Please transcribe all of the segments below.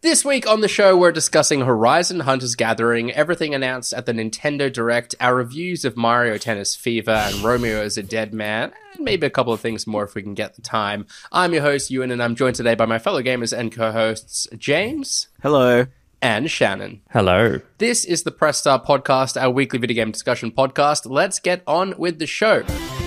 This week on the show, we're discussing Horizon Hunters Gathering, everything announced at the Nintendo Direct, our reviews of Mario Tennis Fever and Romeo is a Dead Man, and maybe a couple of things more if we can get the time. I'm your host, Ewan, and I'm joined today by my fellow gamers and co-hosts, James. Hello. And Shannon. Hello. This is the Press Start Podcast, our weekly video game discussion podcast. Let's get on with the show.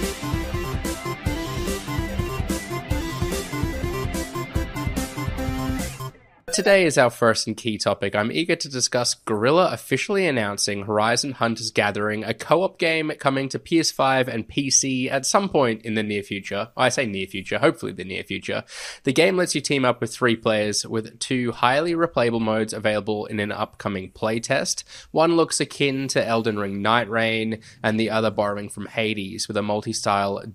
Today is our first and key topic. I'm eager to discuss Guerrilla officially announcing Horizon Hunters Gathering, a co-op game coming to PS5 and PC at some point in the near future. I say near future, hopefully the near future. The game lets you team up with 3 players with 2 highly replayable modes available in an upcoming playtest. One looks akin to Elden Ring Night Rain, and the other borrowing from Hades with a multi-stage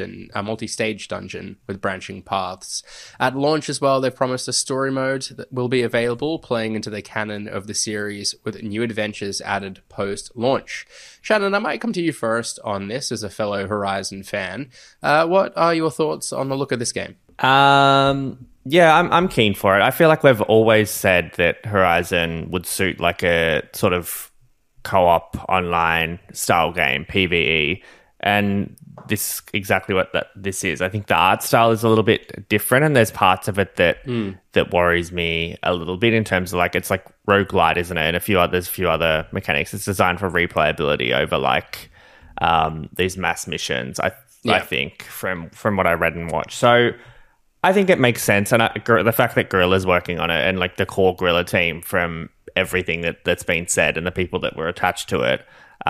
dungeon with branching paths. At launch as well, they've promised a story mode that will be available, playing into the canon of the series with new adventures added post-launch. Shannon, I might come to you first on this as a fellow Horizon fan. What are your thoughts on the look of this game? Yeah, I'm keen for it. I feel like we've always said that Horizon would suit like a sort of co-op online style game, PvE, and this exactly what this is. I think the art style is a little bit different, and there's parts of it that worries me a little bit in terms of like it's like roguelite, isn't it? And there's a few other mechanics. It's designed for replayability over like these mass missions. I think from what I read and watched. So I think it makes sense, and the fact that Guerrilla's working on it and like the core Guerrilla team, from everything that's been said and the people that were attached to it,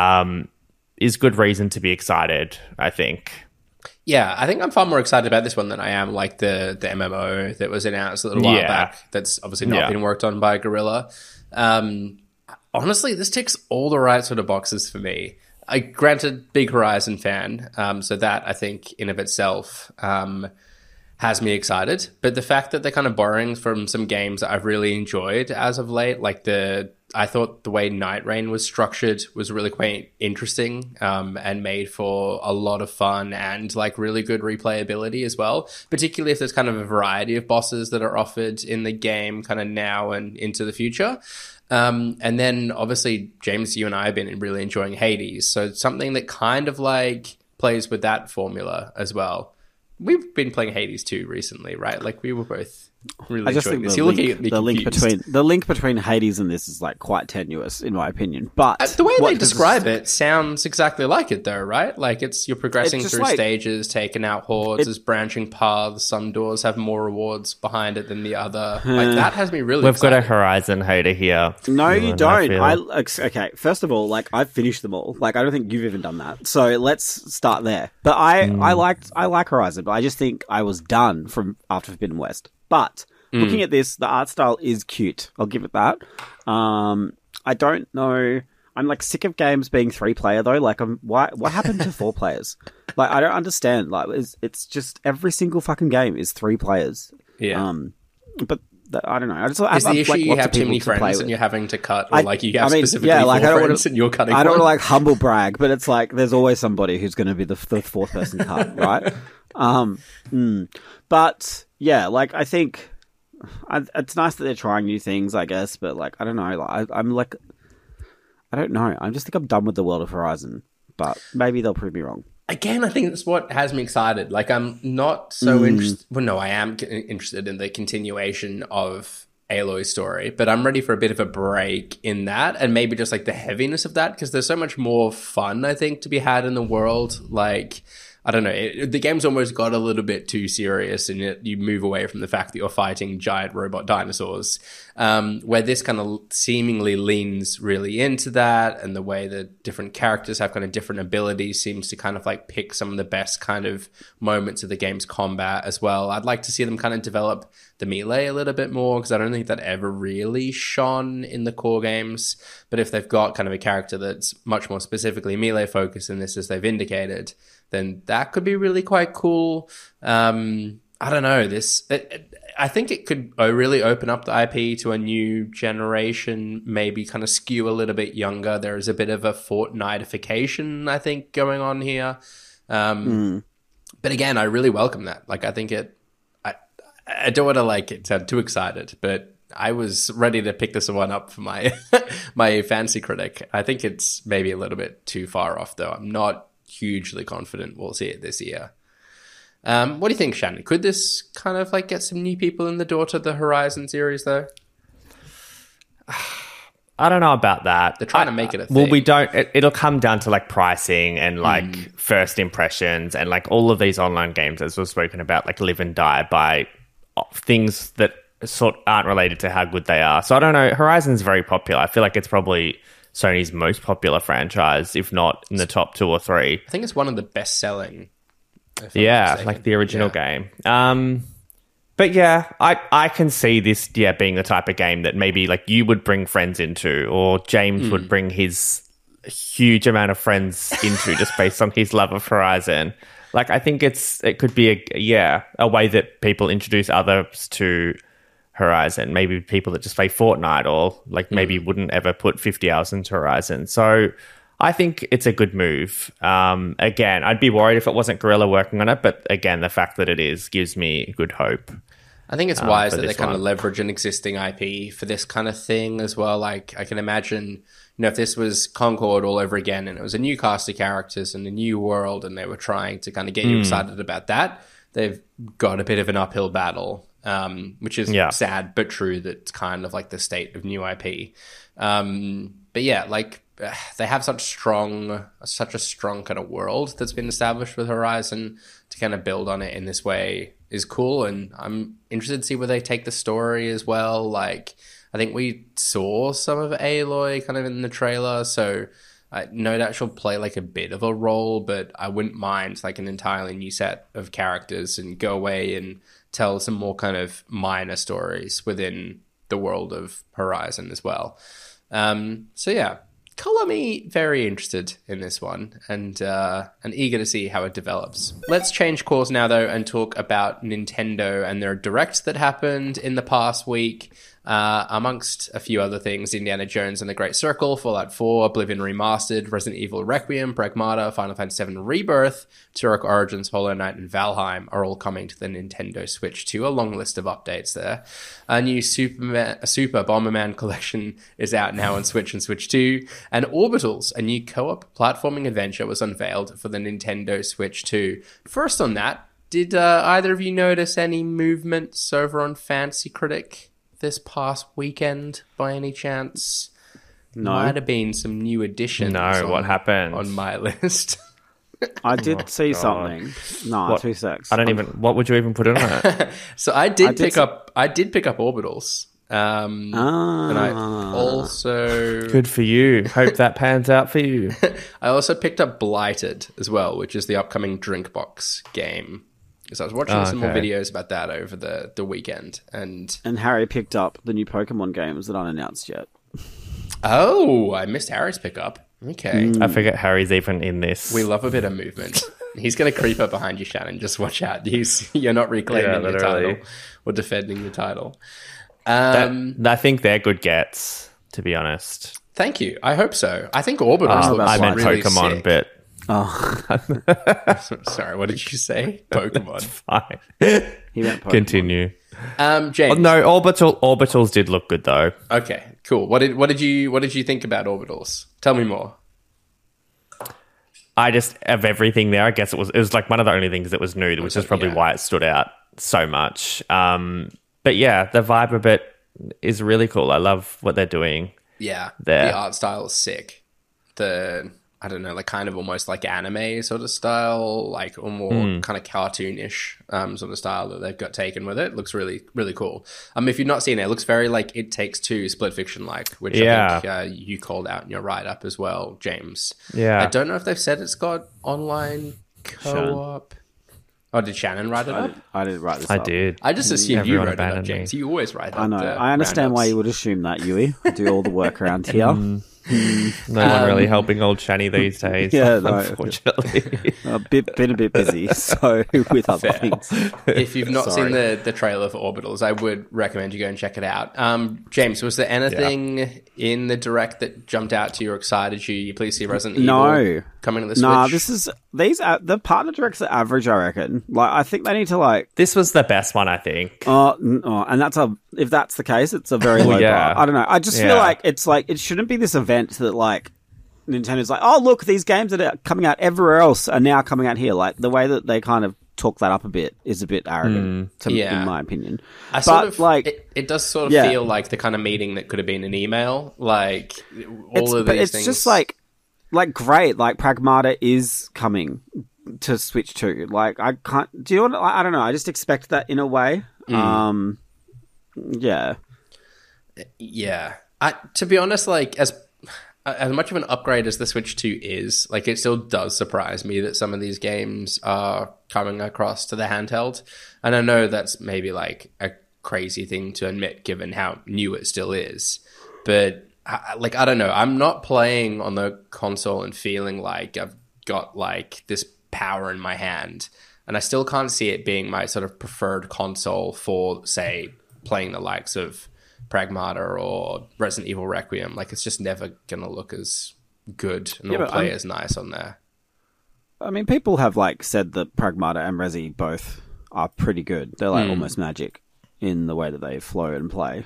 is good reason to be excited, I think. Yeah, I think I'm far more excited about this one than I am like the MMO that was announced a little while back that's obviously not been worked on by Guerrilla. Honestly, this ticks all the right sort of boxes for me. Granted, big Horizon fan, so that I think in of itself has me excited. But the fact that they're kind of borrowing from some games that I've really enjoyed as of late, like I thought the way Night Rain was structured was really quite interesting, and made for a lot of fun and like really good replayability as well, particularly if there's kind of a variety of bosses that are offered in the game kind of now and into the future. And then obviously, James, you and I have been really enjoying Hades, so something that kind of like plays with that formula as well. We've been playing Hades 2 recently, right? Like we were both really enjoying this. You're looking at me confused. The link between Hades and this is like quite tenuous, in my opinion. But the way they describe it sounds exactly like it, though, right? Like you're progressing through stages, taking out hordes, there's branching paths. Some doors have more rewards behind it than the other. Like that has me really. We've excited. got a Horizon hater here. No, you don't. Okay, first of all, like I've finished them all. Like I don't think you've even done that. So let's start there. But I like Horizon, but I just think I was done from after Forbidden West. But looking at this, the art style is cute. I'll give it that. I don't know. I'm like sick of games being 3-player though. Like, what happened to 4 players? Like, I don't understand. Like, it's just every single fucking game is 3 players. Yeah. But I don't know. Is the issue you have too many friends and you're having to cut, or like you have specifically 4 friends and you're cutting? I don't want to like humble brag, but it's like there's always somebody who's going to be the 4th person cut, right? But yeah, like I think it's nice that they're trying new things, I guess. But like I don't know, like, I don't know. I just think I'm done with the world of Horizon. But maybe they'll prove me wrong. Again, I think that's what has me excited. Like I'm not so interested. Well, no, I am interested in the continuation of Aloy's story, but I'm ready for a bit of a break in that, and maybe just like the heaviness of that, because there's so much more fun I think to be had in the world. Like I don't know, the game's almost got a little bit too serious, and you move away from the fact that you're fighting giant robot dinosaurs, where this kind of seemingly leans really into that, and the way that different characters have kind of different abilities seems to kind of like pick some of the best kind of moments of the game's combat as well. I'd like to see them kind of develop the melee a little bit more, because I don't think that ever really shone in the core games. But if they've got kind of a character that's much more specifically melee focused in this, as they've indicated, then that could be really quite cool. I don't know. I think it could really open up the IP to a new generation, maybe kind of skew a little bit younger. There is a bit of a Fortnite-ification, I think, going on here. But again, I really welcome that. Like, I think I don't want to like it sound too excited, but I was ready to pick this one up for my my fancy critic. I think it's maybe a little bit too far off, though. I'm not hugely confident we'll see it this year. What do you think, Shannon? Could this kind of like get some new people in the door to the Horizon series, though? I don't know about that. They're trying to make it a thing. Well, we don't. It'll come down to like pricing and like first impressions and like all of these online games, as we've spoken about, like live and die by things that aren't related to how good they are. So I don't know. Horizon's very popular. I feel like it's probably Sony's most popular franchise, if not in the top 2 or 3. I think it's one of the best selling. Yeah, like the original game. But yeah, I can see this being the type of game that maybe like you would bring friends into, or James would bring his huge amount of friends into just based on his love of Horizon. Like I think it could be a way that people introduce others to Horizon. Maybe people that just play Fortnite or like maybe wouldn't ever put 50 hours into Horizon. So I think it's a good move. Again, I'd be worried if it wasn't Guerrilla working on it, but again, the fact that it is gives me good hope. I think it's wise that they kind of leverage an existing IP for this kind of thing as well. Like, I can imagine, if this was Concord all over again and it was a new cast of characters and a new world and they were trying to kind of get you excited about that, they've got a bit of an uphill battle, which is sad but true. That's kind of like the state of new IP. But yeah, like, they have such a strong kind of world that's been established with Horizon. To kind of build on it in this way is cool, and I'm interested to see where they take the story as well. Like, I think we saw some of Aloy kind of in the trailer, so I know that she'll play like a bit of a role, but I wouldn't mind like an entirely new set of characters and go away and tell some more kind of minor stories within the world of Horizon as well. So yeah, color me very interested in this one and eager to see how it develops. Let's change course now, though, and talk about Nintendo and their direct that happened in the past week. Amongst a few other things, Indiana Jones and the Great Circle, Fallout 4, Oblivion Remastered, Resident Evil Requiem, Pragmata, Final Fantasy VII Rebirth, Turok Origins, Hollow Knight, and Valheim are all coming to the Nintendo Switch too. A long list of updates there. A new Super Bomberman collection is out now on Switch and Switch 2, and Orbitals, a new co-op platforming adventure, was unveiled for the Nintendo Switch 2. First on that, did either of you notice any movements over on Fancy Critic this past weekend by any chance? No. Might have been some new additions. No, what happened? On my list. I did see something. No, What? 2 secs. I don't even. What would you even put in it? So I did pick up Orbitals. And I also... Good for you. Hope that pans out for you. I also picked up Blighted as well, which is the upcoming Drinkbox game. So I was watching some more videos about that over the weekend. And Harry picked up the new Pokemon games that aren't announced yet. Oh, I missed Harry's pickup. Okay. I forget Harry's even in this. We love a bit of movement. He's going to creep up behind you, Shannon. Just watch out. You're not reclaiming your title or defending the title. I think they're good gets, to be honest. Thank you. I hope so. I think Orbitals looks I meant really Pokemon, sick. but... Sorry, what did you say? Pokemon. Fine. He went Pokemon. Continue. James. No, Orbitals did look good though. Okay, cool. What did you think about Orbitals? Tell me more. I just, of everything there, I guess it was like one of the only things that was new, which is probably why it stood out so much. But yeah, the vibe of it is really cool. I love what they're doing. Yeah, there. The art style is sick. I don't know, like kind of almost like anime sort of style, like or more kind of cartoonish sort of style that they've got taken with it. It looks really, really cool. If you've not seen it, it looks very like It Takes Two, Split Fiction like, which I think you called out in your write-up as well, James. Yeah. I don't know if they've said it's got online co-op. Oh, did Shannon write it up? I didn't write this I up. did. I just assumed you Everyone wrote it up, abandoned me. James. You always write up. I know. I understand why you would assume that, Yui. I do all the work around here. No one really helping old Shani these days. Yeah, no. Unfortunately. Been a bit busy, so with other things. If you've not seen the trailer for Orbitals, I would recommend you go and check it out. James, was there anything in the direct that jumped out to you or excited you? You please see Resident Evil coming to the Switch? Nah, the partner directs are average, I reckon. Like, I think they need to like. This was the best one, I think. And if that's the case, it's a very low bar. I don't know. I just feel like it shouldn't be this event that like Nintendo's like, oh look, these games that are coming out everywhere else are now coming out here. Like the way that they kind of talk that up a bit is a bit arrogant, in my opinion. It does sort of feel like the kind of meeting that could have been an email. Like it's just like great. Like Pragmata is coming to Switch 2. Like I can't. Do you want? I don't know. I just expect that in a way. Yeah. To be honest, like as much of an upgrade as the Switch 2 is, like it still does surprise me that some of these games are coming across to the handheld. And I know that's maybe like a crazy thing to admit given how new it still is. But I don't know. I'm not playing on the console and feeling like I've got like this power in my hand. And I still can't see it being my sort of preferred console for, say, playing the likes of Pragmata or Resident Evil Requiem. Like, it's just never going to look as good and or play as nice on there. I mean, people have, like, said that Pragmata and Resi both are pretty good. They're, like, almost magic in the way that they flow and play.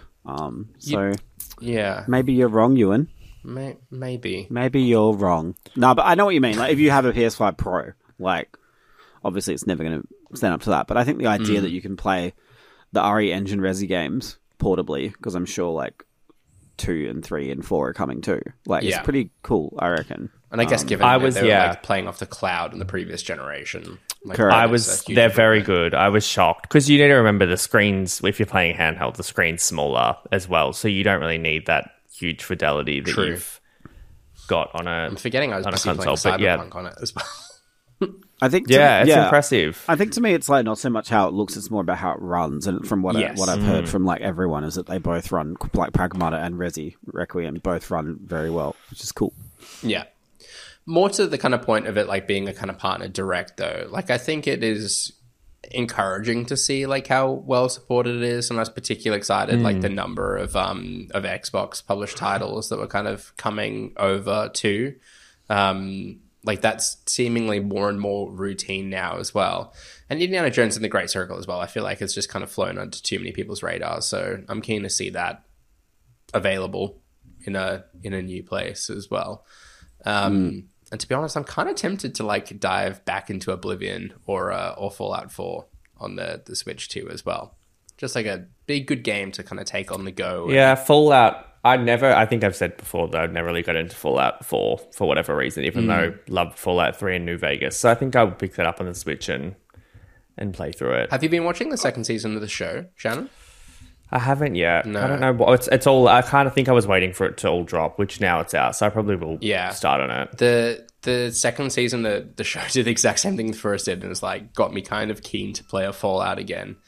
Maybe you're wrong, Ewan. Maybe. Maybe you're wrong. No, but I know what you mean. Like, if you have a PS5 Pro, like, obviously it's never going to stand up to that. But I think the idea that you can play the RE Engine Resi games portably, because I'm sure like 2 and 3 and 4 are coming too. Like it's pretty cool, I reckon. And I guess given they were like playing off the cloud in the previous generation. Like, they're very good. I was shocked because you need to remember the screens, if you're playing handheld, the screen's smaller as well. So you don't really need that huge fidelity that you've got on a I'm forgetting I was busy console, playing Cyberpunk on it as well. I think it's impressive. I think to me it's like not so much how it looks, it's more about how it runs. And from what I've heard from like everyone is that they both run, like Pragmata and Resi Requiem both run very well, which is cool. Yeah. More to the kind of point of it like being a kind of partner direct though. Like I think it is encouraging to see like how well supported it is, and I was particularly excited like the number of Xbox published titles that were kind of coming over too. Like that's seemingly more and more routine now as well. And Indiana Jones in the Great Circle as well. I feel like it's just kind of flown onto too many people's radars. So I'm keen to see that available in a new place as well. And to be honest, I'm kind of tempted to like dive back into Oblivion or Fallout 4 on the Switch 2 as well. Just like a big good game to kind of take on the go. Yeah, Fallout. I think I've said before that I've never really got into Fallout 4 for whatever reason, even though I loved Fallout 3 and New Vegas. So I think I would pick that up on the Switch and play through it. Have you been watching the second season of the show, Shannon? I haven't yet. No. I don't know. It's all. I kind of think I was waiting for it to all drop, which now it's out. So I probably will start on it. The second season, the show did the exact same thing the first did, and it's like got me kind of keen to play a Fallout again.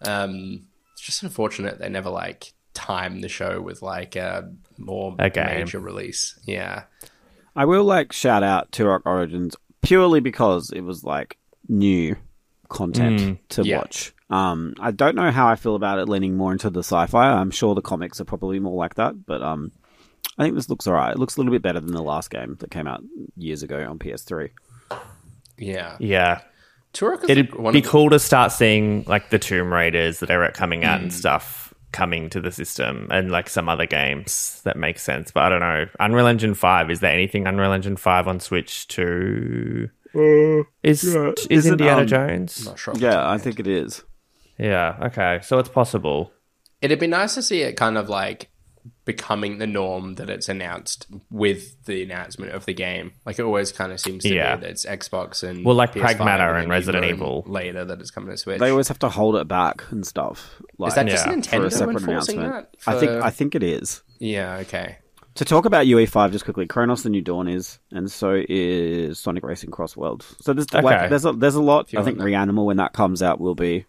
It's just unfortunate they never like time the show with like a more major release. Yeah. I will like shout out Turok Origins purely because it was like new content to watch. I don't know how I feel about it leaning more into the sci-fi. I'm sure the comics are probably more like that, but I think this looks alright. It looks a little bit better than the last game that came out years ago on PS3. Yeah. Yeah. Turok is It'd be cool to start seeing like the Tomb Raiders that are coming out and stuff coming to the system, and like some other games that make sense. But I don't know. Unreal Engine 5, is there anything Unreal Engine 5 on Switch 2? Is Indiana Jones? Not sure. Yeah, I think it is. Yeah, okay. So it's possible. It'd be nice to see it kind of like becoming the norm that it's announced with the announcement of the game. Like it always kind of seems to be that it's Xbox and like PS5 Pragmata and Resident Evil later that it's coming to Switch. They always have to hold it back and stuff. Like, is that just for a Nintendo separate enforcing announcement? that? I think it is. Yeah, okay. To talk about UE5 just quickly, Chronos: The New Dawn is, and so is Sonic Racing Cross Worlds. So there's there's a lot. I think Reanimal when that comes out will be.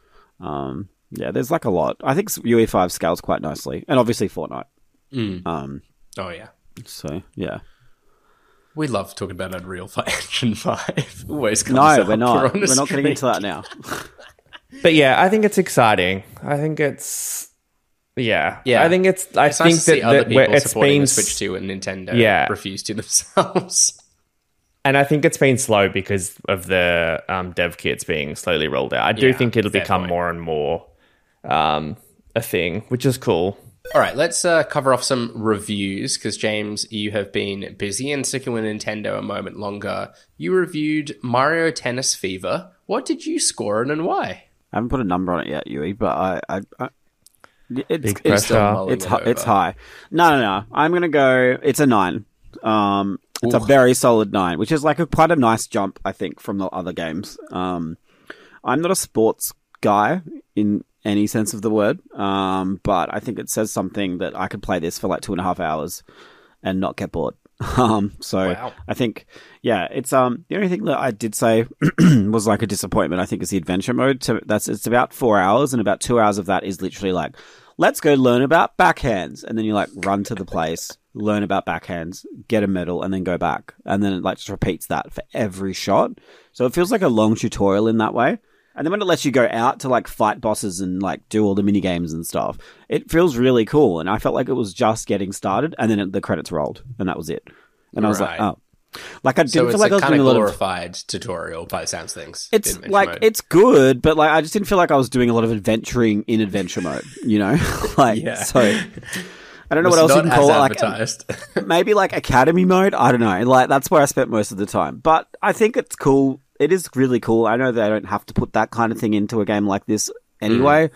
Yeah, there's like a lot. I think UE5 scales quite nicely, and obviously Fortnite. Oh yeah. So yeah. We love talking about Unreal Engine 5. Always comes No, up. we're not. on a We're not getting streak. into that now. But yeah, I think it's exciting. I think it's Yeah. I think it's. I It's think nice to see other people it's supporting been the Switch 2 and Nintendo refuse to themselves. And I think it's been slow because of the dev kits being slowly rolled out. I do think it'll become more and more a thing, which is cool. All right, let's cover off some reviews because, James, you have been busy and sticking with Nintendo a moment longer. You reviewed Mario Tennis Fever. What did you score it and why? I haven't put a number on it yet, Yui, but it's Big it's pressure. it's high. No. I'm gonna go. It's a 9. It's a very solid 9, which is like quite a nice jump, I think, from the other games. I'm not a sports guy in any sense of the word, but I think it says something that I could play this for like 2.5 hours and not get bored. So I think, yeah, it's the only thing that I did say was like a disappointment. I think is the adventure mode. It's about 4 hours, and about 2 hours of that is literally like, let's go learn about backhands, and then you like run to the place, learn about backhands, get a medal, and then go back, and then it like just repeats that for every shot. So it feels like a long tutorial in that way. And then when it lets you go out to like fight bosses and like do all the mini games and stuff, it feels really cool. And I felt like it was just getting started, and then the credits rolled, and that was it. And I was like, oh, like I didn't feel like I was doing a lot of glorified tutorial by the sounds of things. It's like it's good, but like I just didn't feel like I was doing a lot of adventuring in adventure mode. You know, like so. I don't know what else you can call it. Like maybe like academy mode. I don't know. Like that's where I spent most of the time. But I think it's cool. It is really cool. I know they don't have to put that kind of thing into a game like this anyway.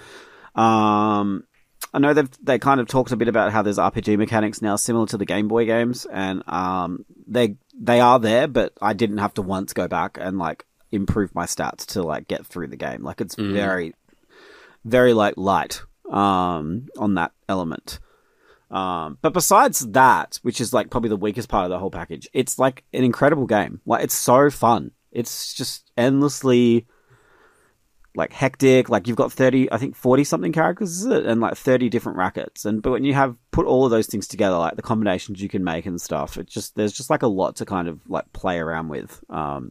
I know they kind of talked a bit about how there's RPG mechanics now similar to the Game Boy games, and they are there, but I didn't have to once go back and like improve my stats to like get through the game. Like it's very, very like light on that element. But besides that, which is like probably the weakest part of the whole package, it's like an incredible game. Like it's so fun. It's just endlessly like hectic. Like you've got 40 something characters, is it? And like 30 different rackets. But when you have put all of those things together, like the combinations you can make and stuff, there's just like a lot to kind of like play around with.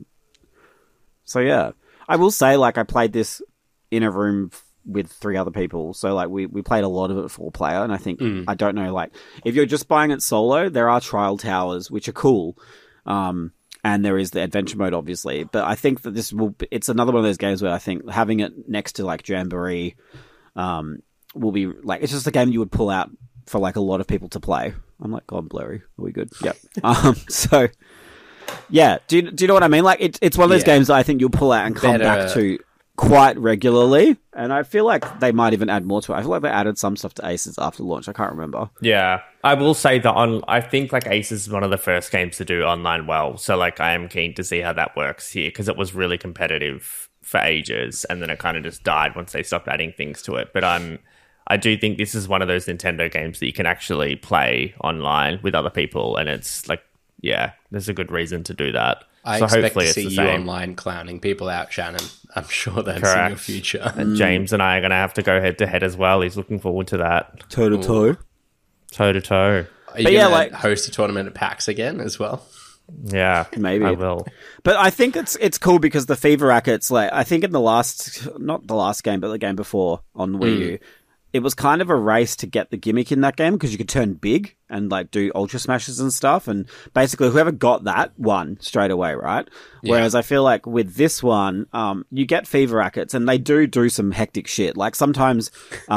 So yeah, I will say like I played this in a room with 3 other people, so like we played a lot of it 4-player, and I think I don't know, like if you're just buying it solo, there are trial towers which are cool, and there is the adventure mode obviously, but I think that it's another one of those games where I think having it next to like Jamboree will be like, it's just a game you would pull out for like a lot of people to play. I'm like, God, blurry, are we good? Yep. So yeah, do you know what I mean? Like it's one of those games that I think you'll pull out and come back to quite regularly, and I feel like they might even add more to it. I feel like they added some stuff to Aces after launch. I can't remember. Yeah, I will say that I think like Aces is one of the first games to do online well, so like I am keen to see how that works here, because it was really competitive for ages, and then it kind of just died once they stopped adding things to it. But I do think this is one of those Nintendo games that you can actually play online with other people, and it's like, yeah, there's a good reason to do that. I expect to see you online clowning people out, Shannon. I'm sure that's in your future. And James and I are going to have to go head to head as well. He's looking forward to that. Toe to toe. Toe to toe. Are you going to host a tournament at PAX again as well? Yeah, maybe I will. But I think it's cool because the Fever rackets, like I think in not the last game, but the game before on Wii U, it was kind of a race to get the gimmick in that game because you could turn big and like do ultra smashes and stuff, and basically whoever got that won straight away, right? Yeah. Whereas I feel like with this one, you get Fever rackets and they do some hectic shit. Like sometimes,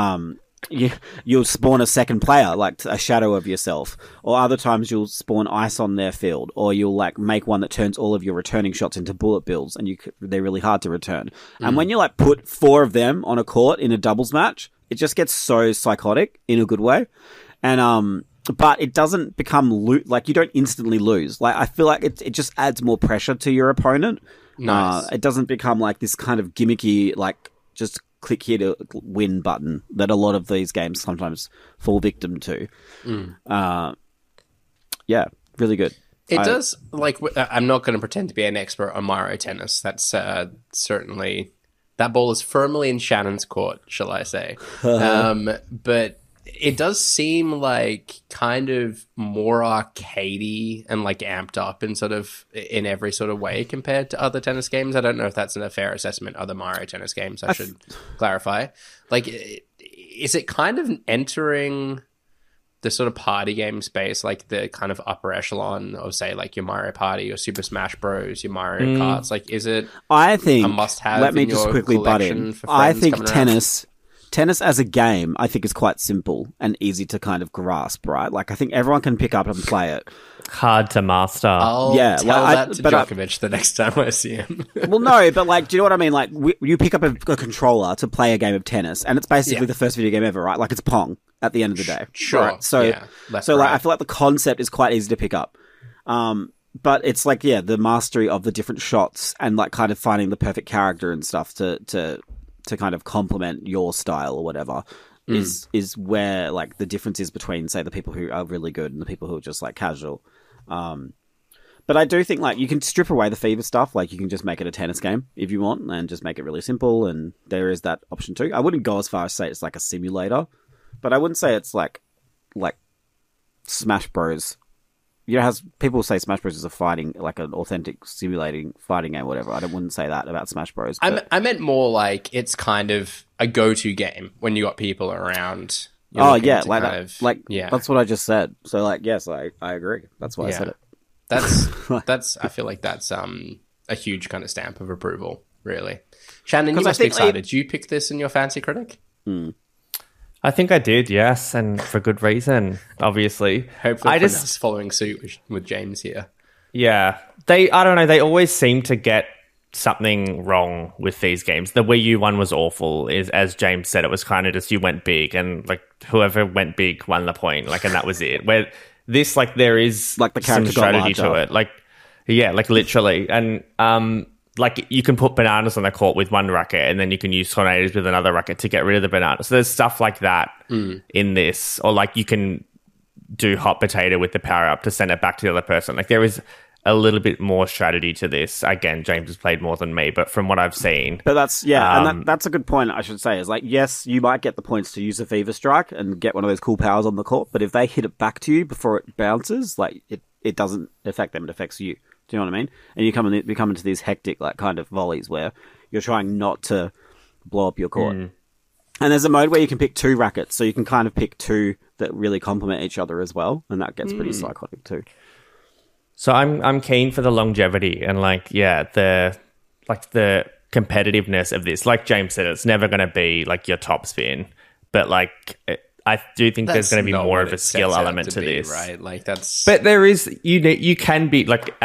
you'll spawn a second player, like a shadow of yourself, or other times you'll spawn ice on their field, or you'll like make one that turns all of your returning shots into bullet bills, and they're really hard to return. And when you like put 4 of them on a court in a doubles match, it just gets so psychotic in a good way. And but it doesn't become like you don't instantly lose. Like I feel like it just adds more pressure to your opponent. Nice. It doesn't become like this kind of gimmicky like just click here to win button that a lot of these games sometimes fall victim to. Yeah, really good. It does, like, I'm not going to pretend to be an expert on Mario Tennis. That's certainly, that ball is firmly in Shannon's court, shall I say. But it does seem like kind of more arcadey and like amped up in sort of in every sort of way compared to other tennis games. I don't know if that's a fair assessment. Other Mario tennis games, I should clarify. Like, is it kind of entering the sort of party game space, like the kind of upper echelon of, say, like your Mario Party, your Super Smash Bros, your Mario Karts? Like, is it? I think a must-have. Let me just quickly butt in. I think tennis as a game, I think is quite simple and easy to kind of grasp, right? Like, I think everyone can pick up and play it. Hard to master. I'll tell that to Djokovic the next time I see him. Well, no, but like, do you know what I mean? Like, you pick up a controller to play a game of tennis, and it's basically the first video game ever, right? Like, it's Pong at the end of the day. Sure. Right? So, like, I feel like the concept is quite easy to pick up. But it's like, the mastery of the different shots and like kind of finding the perfect character and stuff to kind of complement your style or whatever is where like the difference is between, say, the people who are really good and the people who are just like casual. But I do think like you can strip away the fever stuff. Like, you can just make it a tennis game if you want and just make it really simple. And there is that option too. I wouldn't go as far as say it's like a simulator, but I wouldn't say it's like Smash Bros. You know how people say Smash Bros is a fighting, like an authentic simulating fighting game or whatever. I wouldn't say that about Smash Bros. I meant more like it's kind of a go-to game when you got people around. That's what I just said. So like, yes, I agree. That's why I said it. That's I feel like that's a huge kind of stamp of approval, really. Shannon, you must be excited. Did you pick this in your Fancy Critic? I think I did, yes, and for good reason, obviously. Hopefully, I'm following suit with James here. Yeah, I don't know. They always seem to get something wrong with these games. The Wii U one was awful. As James said, it was kind of just you went big, and like whoever went big won the point, like, and that was it. Where this, like, there is like the some strategy to it, like, like literally, and like you can put bananas on the court with one racket, and then you can use tornadoes with another racket to get rid of the bananas. So there's stuff like that in this, or like you can do hot potato with the power up to send it back to the other person. Like, there is a little bit more strategy to this. Again, James has played more than me, but from what I've seen, but that's and that's a good point. I should say is like, yes, you might get the points to use a Fever Strike and get one of those cool powers on the court, but if they hit it back to you before it bounces, like it doesn't affect them; it affects you. Do you know what I mean? And you come into these hectic, like, kind of volleys where you're trying not to blow up your court. And there's a mode where you can pick 2 rackets, so you can kind of pick 2 that really complement each other as well, and that gets pretty psychotic too. So I'm keen for the longevity and the competitiveness of this. Like James said, it's never going to be like your top spin, but like I do think there's going to be more of a skill element to this, right? Like that's. But there is you can be like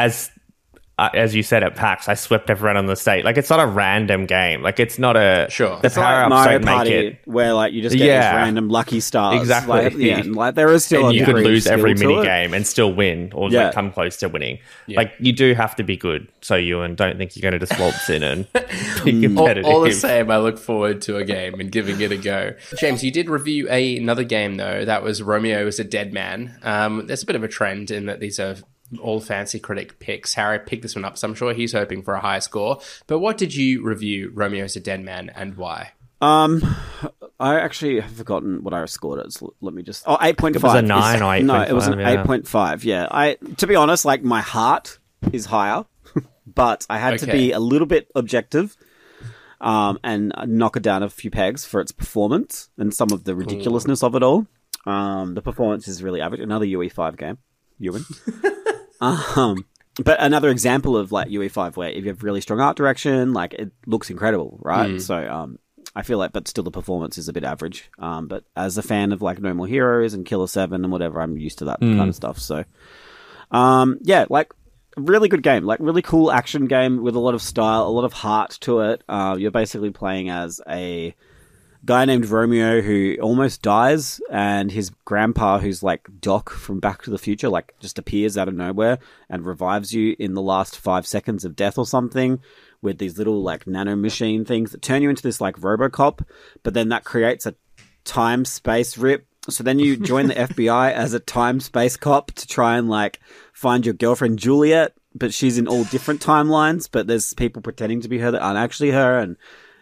as you said at PAX, I swept everyone on the stage. Like, it's not a random game. Like, it's not a sure. The power ups don't make it where like you just get these random lucky stars. Exactly. Like there is still and a you could lose every mini it. game and still win or like come close to winning. Yeah. Like, you do have to be good. So Ewan, don't think you're going to just waltz in and be competitive. All the same, I look forward to a game and giving it a go. James, you did review another game though. That was Romeo is a Dead Man. There's a bit of a trend in that these are all Fancy Critic picks. Harry picked this one up, so I'm sure he's hoping for a high score. But what did you review Romeo's a Dead Man and why? I actually have forgotten what I scored it. So let me just... 8.5. It was a 9 or 8.5. No, it was an 8.5, yeah. To be honest, like, my heart is higher, but I had to be a little bit objective and knock it down a few pegs for its performance and some of the ridiculousness of it all. The performance is really average. Another UE5 game. Ewan. But another example of like UE5 where if you have really strong art direction, like it looks incredible, right? So I feel like, but still the performance is a bit average. But as a fan of like No More Heroes and Killer 7 and whatever, I'm used to that kind of stuff. So like really good game, like really cool action game with a lot of style, a lot of heart to it. You're basically playing as a guy named Romeo who almost dies, and his grandpa, who's like Doc from Back to the Future, like just appears out of nowhere and revives you in the last 5 seconds of death or something with these little like nano machine things that turn you into this like RoboCop, but then that creates a time space rip. So then you join the FBI as a time space cop to try and like find your girlfriend Juliet, but she's in all different timelines, but there's people pretending to be her that aren't actually her, and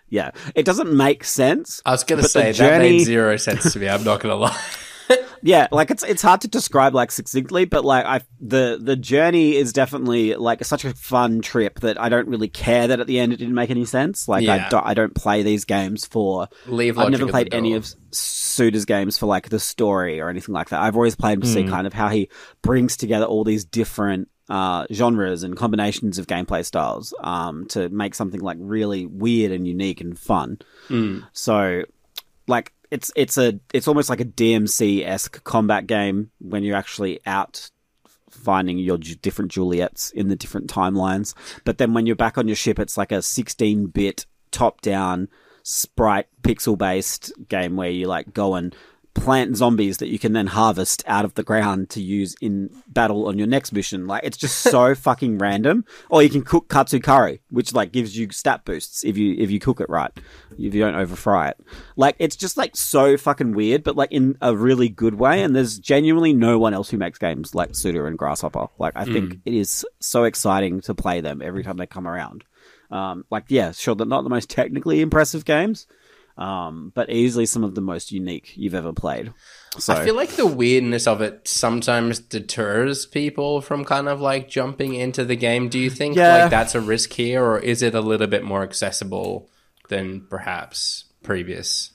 Yeah, it doesn't make sense. I was going to but say, the journey... that made zero sense to me. I'm not going to lie. Yeah, like it's hard to describe like succinctly, but like the journey is definitely like such a fun trip that I don't really care that at the end it didn't make any sense. Like I don't play these games for. I've never played any of Suda's games for like the story or anything like that. I've always played to see kind of how he brings together all these different genres and combinations of gameplay styles to make something like really weird and unique and fun. So like. It's almost like a DMC-esque combat game when you're actually out finding your different Juliets in the different timelines. But then when you're back on your ship, it's like a 16-bit top-down sprite pixel-based game where you like go and plant zombies that you can then harvest out of the ground to use in battle on your next mission. Like, it's just so fucking random. Or you can cook katsu curry, which like gives you stat boosts if you cook it right, if you don't overfry it. Like, it's just like so fucking weird, but like in a really good way. And there's genuinely no one else who makes games like Suda and Grasshopper. Like, I think it is so exciting to play them every time they come around. Like, yeah, sure, they're not the most technically impressive games, but easily some of the most unique you've ever played. So I feel like the weirdness of it sometimes deters people from kind of like jumping into the game. Do you think like that's a risk here, or is it a little bit more accessible than perhaps previous?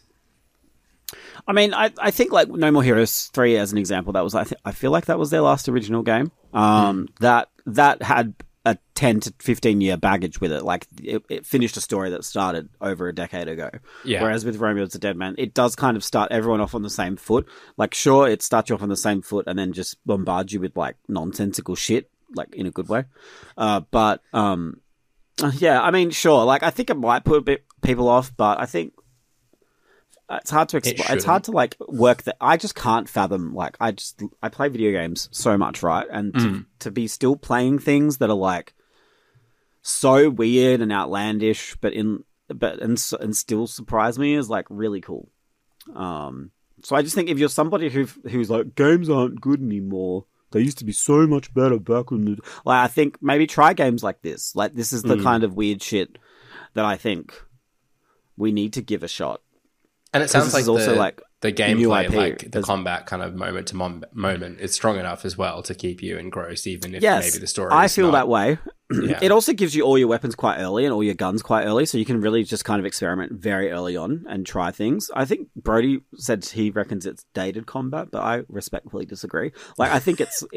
I mean, I think like No More Heroes 3 as an example, that was I feel like that was their last original game. That had a 10 to 15 year baggage with it. Like it finished a story that started over a decade ago. Yeah. Whereas with Romeo's a Dead Man, it does kind of start everyone off on the same foot. Like, sure, it starts you off on the same foot and then just bombards you with like nonsensical shit, like in a good way. But yeah, I mean, sure. Like, I think it might put a bit people off, but I think it's hard to explain. It's hard to like work that. I just can't fathom. Like, I play video games so much, right? And to be still playing things that are like so weird and outlandish, and still surprise me is like really cool. So I just think if you're somebody who's like, games aren't good anymore, they used to be so much better back when the... Like, I think maybe try games like this. Like, this is the kind of weird shit that I think we need to give a shot. And it sounds like also like the gameplay, like the combat kind of moment to moment, is strong enough as well to keep you engrossed, even if maybe the story. I feel that way. Yeah. It also gives you all your weapons quite early and all your guns quite early, so you can really just kind of experiment very early on and try things. I think Brody said he reckons it's dated combat, but I respectfully disagree. Like, I think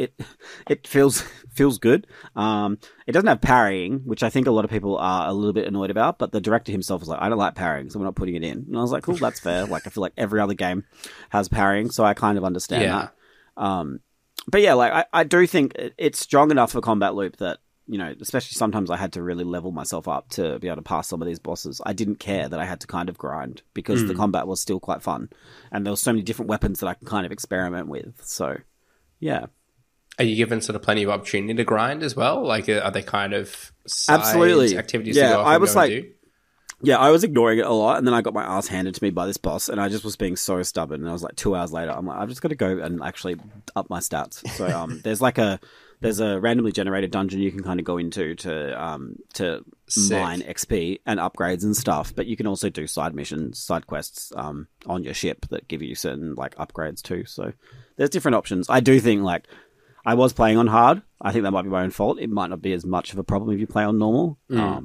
it feels good. It doesn't have parrying, which I think a lot of people are a little bit annoyed about, but the director himself was like, I don't like parrying, so we're not putting it in. And I was like, cool, that's fair. Like, I feel like every other game has parrying, so I kind of understand that. But yeah, like, I do think it's strong enough for combat loop that, you know, especially sometimes I had to really level myself up to be able to pass some of these bosses. I didn't care that I had to kind of grind because the combat was still quite fun. And there were so many different weapons that I can kind of experiment with. So, yeah. Are you given sort of plenty of opportunity to grind as well? Like, are they kind of side absolutely activities to go off and go and do? Yeah, I was ignoring it a lot, and then I got my ass handed to me by this boss, and I just was being so stubborn. And I was like, 2 hours later, I'm like, I've just got to go and actually up my stats. So there's a randomly generated dungeon you can kind of go into to mine XP and upgrades and stuff. But you can also do side missions, side quests on your ship that give you certain like upgrades too. So there's different options. I do think like I was playing on hard. I think that might be my own fault. It might not be as much of a problem if you play on normal.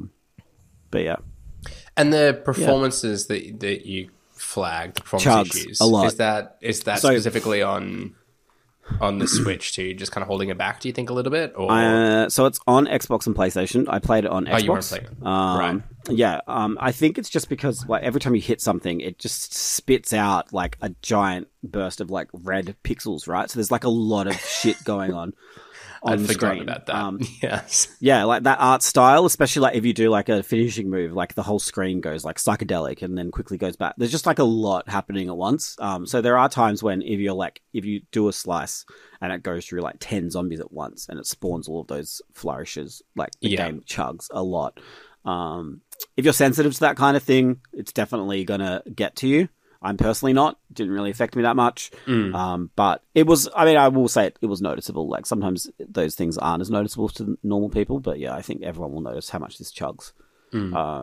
But yeah. And the performances that you flagged, the performance issues, a lot. Is that specifically on the Switch too? Just kind of holding it back, do you think, a little bit? Or so it's on Xbox and PlayStation. I played it on Xbox. Oh, you weren't playing it. Right. Yeah. I think it's just because like every time you hit something, it just spits out like a giant burst of like red pixels, right? So there's like a lot of shit going on. I'd forgotten about that. Yes. Yeah, like that art style, especially like if you do like a finishing move, like the whole screen goes like psychedelic and then quickly goes back. There's just like a lot happening at once. So there are times when if you do a slice and it goes through like 10 zombies at once and it spawns all of those flourishes, like the game chugs a lot. If you're sensitive to that kind of thing, it's definitely going to get to you. I'm personally not. Didn't really affect me that much. But it was, I mean, I will say it was noticeable. Like sometimes those things aren't as noticeable to normal people, but yeah, I think everyone will notice how much this chugs.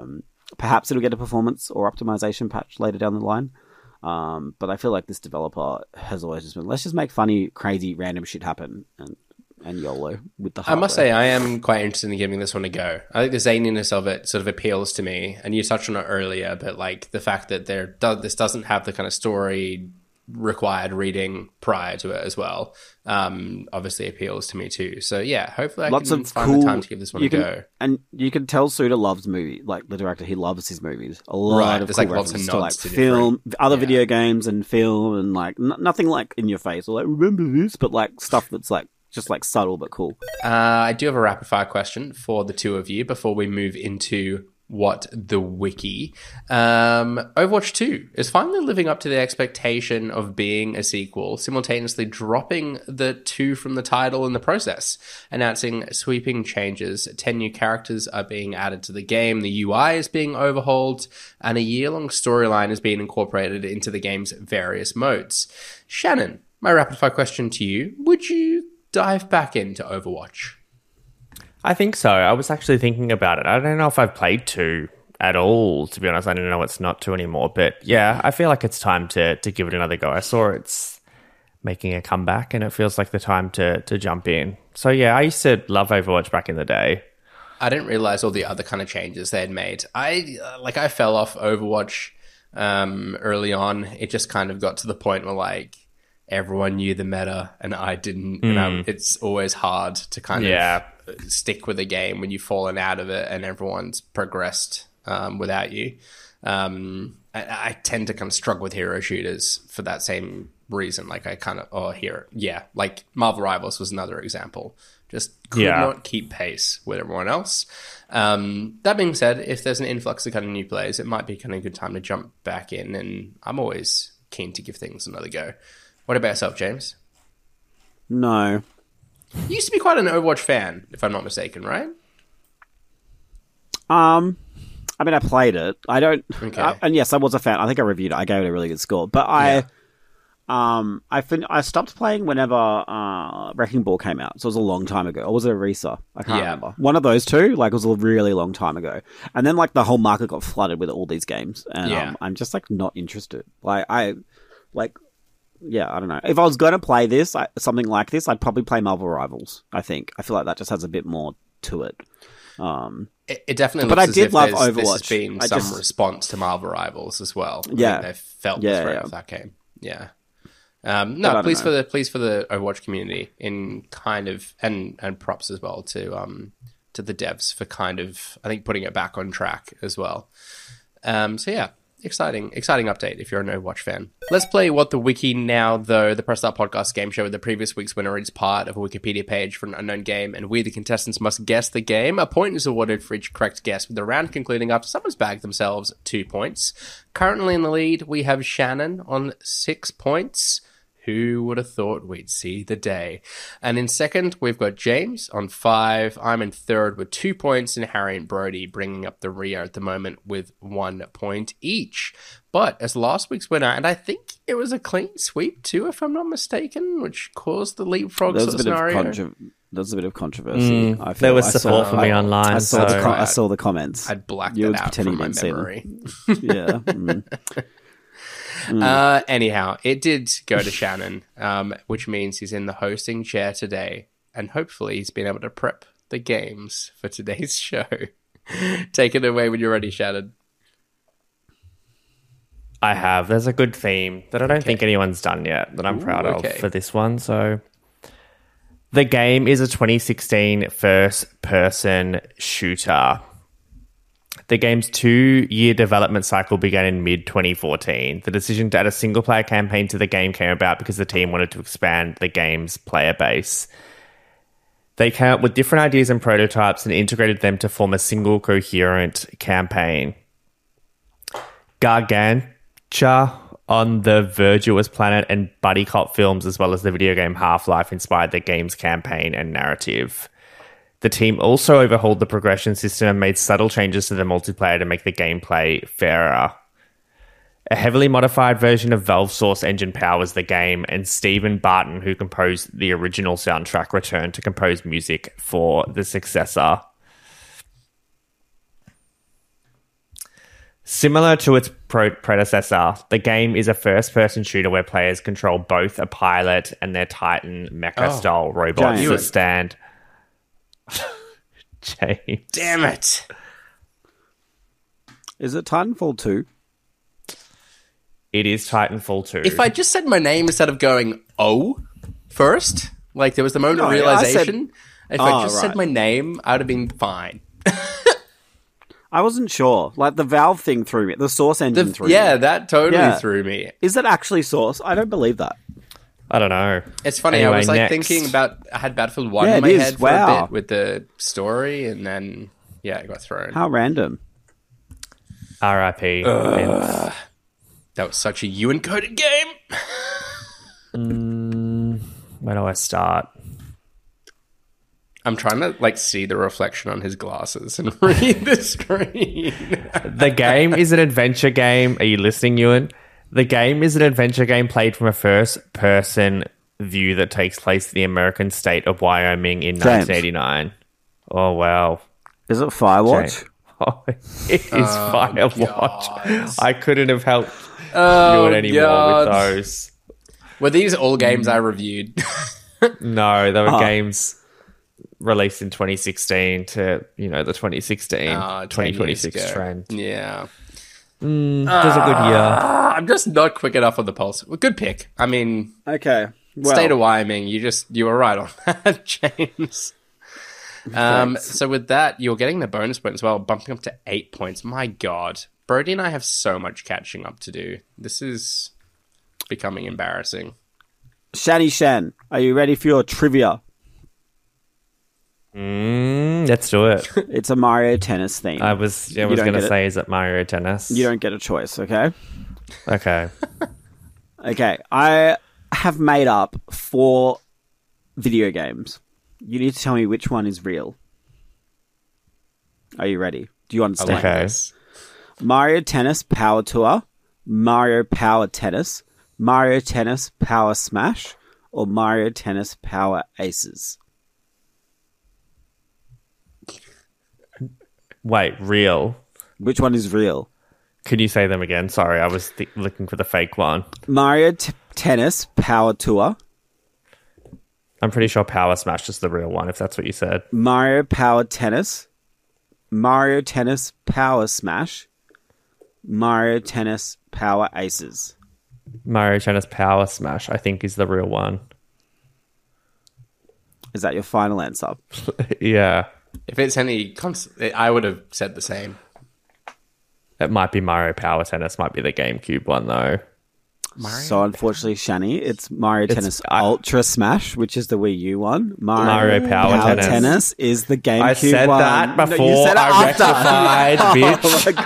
Perhaps it'll get a performance or optimization patch later down the line. But I feel like this developer has always just been, let's just make funny, crazy, random shit happen and YOLO with the hardware. I must say, I am quite interested in giving this one a go. I think the zaniness of it sort of appeals to me. And you touched on it earlier, but like the fact that this doesn't have the kind of story required reading prior to it as well, obviously appeals to me too. So yeah, hopefully I can find the time to give this one a go. And you can tell Suda loves movies, like the director, he loves his movies. A lot of there's cool like lots of references nods to to film, other video games and film, and like nothing like in your face or like remember this, but like stuff that's like just like subtle but cool. I do have a rapid fire question for the two of you before we move into what the wiki. Overwatch 2 is finally living up to the expectation of being a sequel, simultaneously dropping the 2 from the title in the process, announcing sweeping changes. 10 new characters are being added to the game, the UI is being overhauled, and a year-long storyline is being incorporated into the game's various modes. Shannon, my rapid fire question to you, would you dive back into Overwatch? I think so. I was actually thinking about it. I don't know if I've played 2 at all, to be honest. I don't know it's not 2 anymore. But yeah, I feel like it's time to give it another go. I saw it's making a comeback and it feels like the time to jump in. So yeah, I used to love Overwatch back in the day. I didn't realize all the other kind of changes they had made. I fell off Overwatch early on. It just kind of got to the point where like everyone knew the meta and I didn't. And it's always hard to kind of stick with a game when you've fallen out of it and everyone's progressed without you. I tend to kind of struggle with hero shooters for that same reason. Like I kind of, like Marvel Rivals was another example. Just could not keep pace with everyone else. That being said, if there's an influx of kind of new players, it might be kind of a good time to jump back in, and I'm always keen to give things another go. What about yourself, James? No. You used to be quite an Overwatch fan, if I'm not mistaken, right? I mean, I played it. I don't... Okay. And yes, I was a fan. I think I reviewed it. I gave it a really good score. But I stopped playing whenever Wrecking Ball came out. So it was a long time ago. Or was it Orisa? I can't remember. One of those two. Like, it was a really long time ago. And then, like, the whole market got flooded with all these games. And I'm just, like, not interested. I don't know. If I was going to play this, something like this, I'd probably play Marvel Rivals, I think. I feel like that just has a bit more to it. It definitely but looks I did love this Overwatch. Has been some response to Marvel Rivals as well. I Yeah. mean, they've felt the threat of that game. Yeah. Please for the Overwatch community in kind of and props as well to the devs for kind of, I think, putting it back on track as well. So yeah. Exciting update if you're an Overwatch fan. Let's play What the Wiki now, though. The Press Start podcast game show with the previous week's winner is part of a Wikipedia page for an unknown game, and we, the contestants, must guess the game. A point is awarded for each correct guess, with the round concluding after someone's bagged themselves 2 points. Currently in the lead, we have Shannon on 6 points. Who would have thought we'd see the day? And in second, we've got James on 5. I'm in third with 2 points, and Harry and Brody bringing up the rear at the moment with 1 point each. But as last week's winner, and I think it was a clean sweep too, if I'm not mistaken, which caused the leapfrog sort of scenario. There's a bit of controversy. There was support for me online. I saw the comments. I'd blacked it out from my memory. Yeah. Anyhow, it did go to Shannon, which means he's in the hosting chair today, and hopefully he's been able to prep the games for today's show. Take it away when you're ready, Shannon. I have. There's a good theme that I don't think anyone's done yet that I'm proud of for this one. So the game is a 2016 first-person shooter. The game's 2-year development cycle began in mid-2014. The decision to add a single-player campaign to the game came about because the team wanted to expand the game's player base. They came up with different ideas and prototypes and integrated them to form a single coherent campaign. Gargantua on the Virtuous Planet and buddy cop films, as well as the video game Half-Life, inspired the game's campaign and narrative. The team also overhauled the progression system and made subtle changes to the multiplayer to make the gameplay fairer. A heavily modified version of Valve Source engine powers the game, and Stephen Barton, who composed the original soundtrack, returned to compose music for the successor. Similar to its predecessor, the game is a first-person shooter where players control both a pilot and their Titan mecha-style robots James. that stand... James. Damn it. Is it Titanfall 2? It is Titanfall 2. If I just said my name instead of going "oh" first, like there was the moment of No, I realization. If I Oh, just said right. my name, I would have been fine. I wasn't sure. Like the Valve thing threw me. The Source engine threw me. That totally Yeah. threw me. Is it actually Source? I don't believe that. I don't know. It's funny. Anyway, I was like next. thinking about. I had Battlefield 1 Yeah, in it my is. head for a Wow. bit with the story, and then it got thrown. How random. R.I.P. Vince. That was such a Ewan coded game. Where do I start? I'm trying to like see the reflection on his glasses and read the screen. The game is an adventure game. Are you listening, Ewan? The game is an adventure game played from a first-person view that takes place in the American state of Wyoming in 1989. Oh, wow. Is it Firewatch? Okay. Oh, it is Firewatch. God. I couldn't have helped Oh, Ewan anymore God. with those. Were these all games I reviewed? No, they were games released in 2016 to, the 2016, 10 years 2026 ago. trend. Yeah. It was a good year. I'm just not quick enough on the pulse. Good pick. I mean, Okay. Well, State of Wyoming, you were right on that, James. So with that, you're getting the bonus point as well, bumping up to 8 points. My God. Brody and I have so much catching up to do. This is becoming embarrassing. Shani Shan, are you ready for your trivia? Let's do it. It's a Mario Tennis theme. I was don't going to get it. say, is it Mario Tennis? You don't get a choice, okay? Okay. Okay, I have made up 4 video games. You need to tell me which one is real. Are you ready? Do you I understand? like Okay. this. Mario Tennis Power Tour, Mario Power Tennis, Mario Tennis Power Smash, or Mario Tennis Power Aces? Wait, real? Which one is real? Can you say them again? Sorry, I was looking for the fake one. Mario Tennis Power Tour, I'm pretty sure Power Smash is the real one, if that's what you said. Mario Power Tennis, Mario Tennis Power Smash, Mario Tennis Power Aces. Mario Tennis Power Smash, I think, is the real one. Is that your final answer? Yeah. If it's any, I would have said the same. It might be Mario Power Tennis, might be the GameCube one, though. So unfortunately, Shani, it's Mario Tennis Ultra Smash, which is the Wii U one. Mario Power Tennis. is the GameCube I said one. that No, before you said it I after. rectified,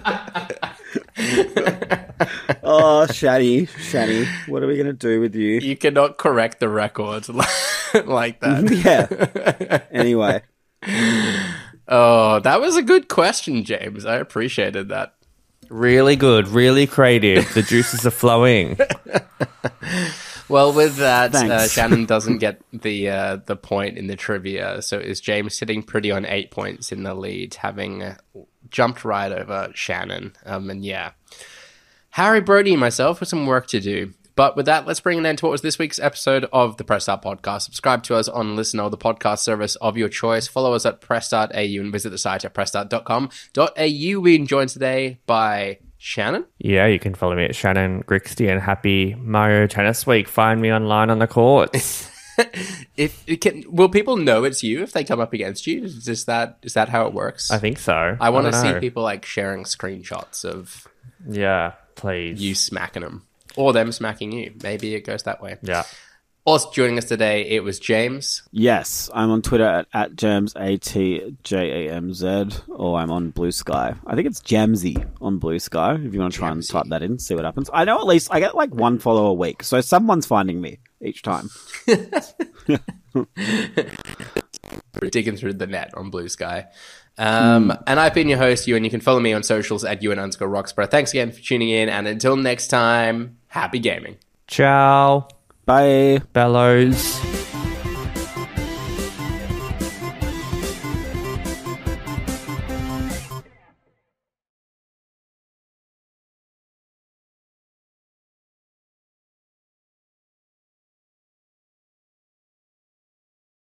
bitch. Oh my god. Oh, Shani, what are we gonna do with you? You cannot correct the record like that. Yeah. Anyway, Oh, that was a good question, James. I appreciated that. Really good, really creative. The juices are flowing. Well, with that, Thanks. Shannon doesn't get the point in the trivia. So is James sitting pretty on 8 points in the lead, having jumped right over Shannon. And yeah, Harry, Brody, and myself with some work to do. But with that, let's bring an end to what was this week's episode of the Press Start Podcast. Subscribe to us on Listen or the podcast service of your choice. Follow us at press.au and visit the site at pressstart.com.au. We're joined today by Shannon. Yeah, you can follow me at Shannon Grixty and happy Mario Tennis Week. Find me online on the courts. Will people know it's you if they come up against you? Is that how it works? I think so. I want to don't see know. people like sharing screenshots of Yeah, please. you smacking them or them smacking you. Maybe it goes that way. Yeah. Also joining us today, it was James. yes, I'm on Twitter at Jams ATJAMZ, or I'm on Blue Sky. I think it's Jamsy on Blue Sky. If you want to try and type that in, see what happens. I know at least I get like one follower a week, so someone's finding me each time. We're digging through the net on Blue Sky. And I've been your host, Ewan. You can follow me on socials at Ewan_Roxborough. Thanks again for tuning in, and until next time, happy gaming. Ciao. Bye. Bellows.